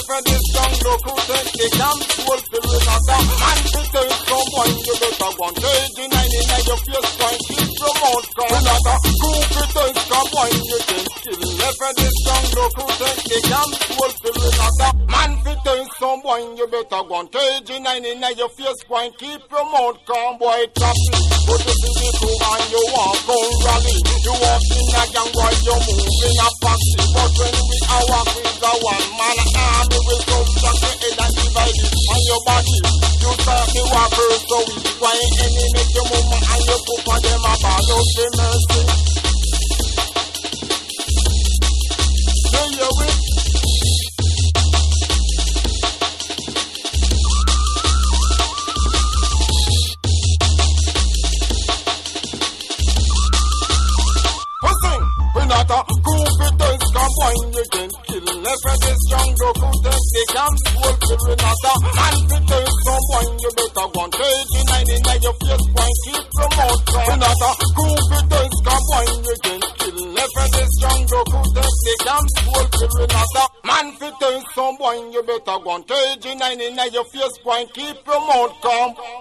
for this jungle crew take the camp full fill with another man to take someone you better go and take in your face point keep promote come another crew to take someone you can kill for this jungle crew take the camp full fill with another man to take someone you better go and take in your face point keep promote come boy traffic but you see the crew and you walk on rally you walk in a gang boy you move in a posse but when we are walking the one man army will come back to head and divide it on your body you start the walker so we why any make your mama and your papa them about out the mercy say you with not a competence come when you can kill never this jungle contest they can't work with not a competence come when you better go and take in your face point keep promote not a competence come when you can kill never this jungle contest they can't work with not a competence come when you better go and take in your face point keep promote come